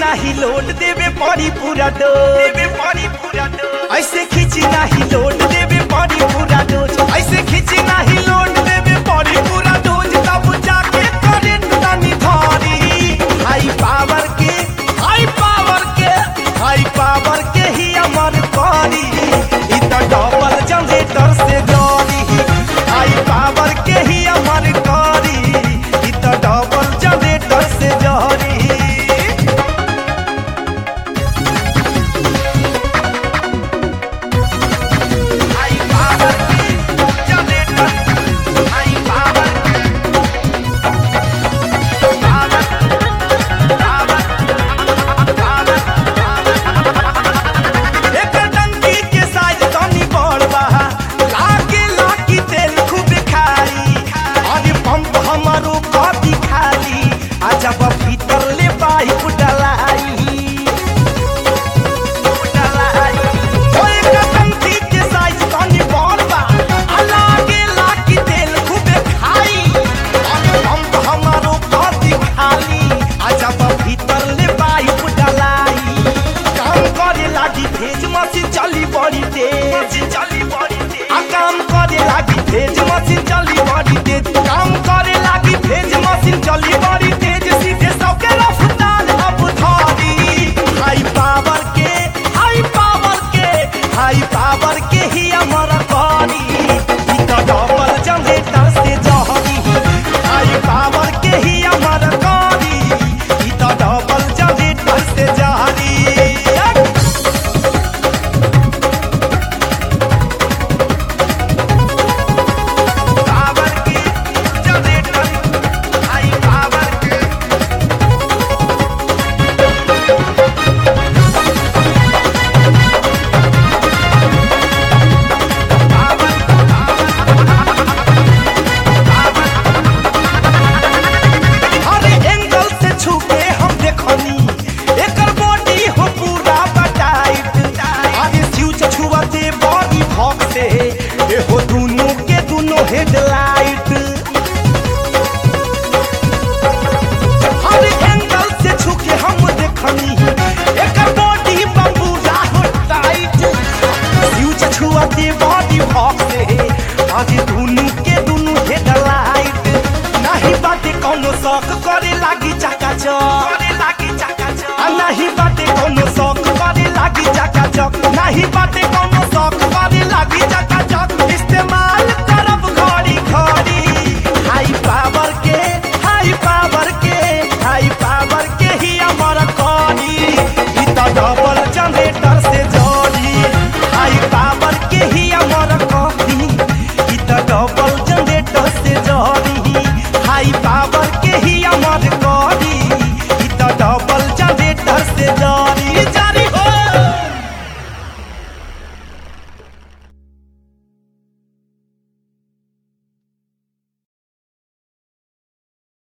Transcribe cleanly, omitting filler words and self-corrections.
नाही लोड देवे पड़ी पूरा डोज, ऐसे खींची नहीं लोड देवे पड़ी पूरा डोज, ऐसे खींची नहीं लोड देवे पड़ी पूरा डोज, तब जाके करंट तनी धरी। हाई पावर के हाई पावर के हाई पावर के ही अमर करी, इ त डबल जनरेटर से जोड़ी। हाई पावर के ही अमर करी, इ त डबल जनरेटर से जोड़ी। जब भीतर ले पाइप डलाई टंकी के साइज तनी बड़ बा, लागे लागी तेल खूबे खाई, पंप हमारो कदी खाली। जब भीतर ले पाइप डलाई काम करे लागी भेज मशीन चली बड़ी तेज, काम करे लागी भेज मशीन चली बड़ी तेज, काम करे लागी भेज मशीन चली बड़ी तेज, सीधे सबके रफ्तार अब धरी। हाई पावर के हाई पावर के हाई पावर के ही अमर करी, इ त डबल जनरेटर से जहरी। हाई पावर के ही अमर करी, इ त डबल जनरेटर से जहरी। हो दोनों के दोनों हेडलाइट हर एंगल से छुके हम देखनी, एक बॉडी बम्बूला हो टाइट, फ्यूज छुआते बॉडी भॉक से, आगे दोनों के दोनों हेडलाइट। नहीं बाटे कोनो शौक करे लागी चकाचक, नहीं बाटे कोनो शौक करे लागी चकाचक, नहीं बाटे कोनो शौक करे लागी चकाचक, इस्तेमाल करब घड़ी घड़ी। हाई पावर के हाई पावर के हाई पावर के ही अमर करी, इ त डबल जनरेटर से जोड़ी। हाई पावर के ही अमर करी, इ त डबल जनरेटर से जोड़ी। हाई पावर के ही अमर करी।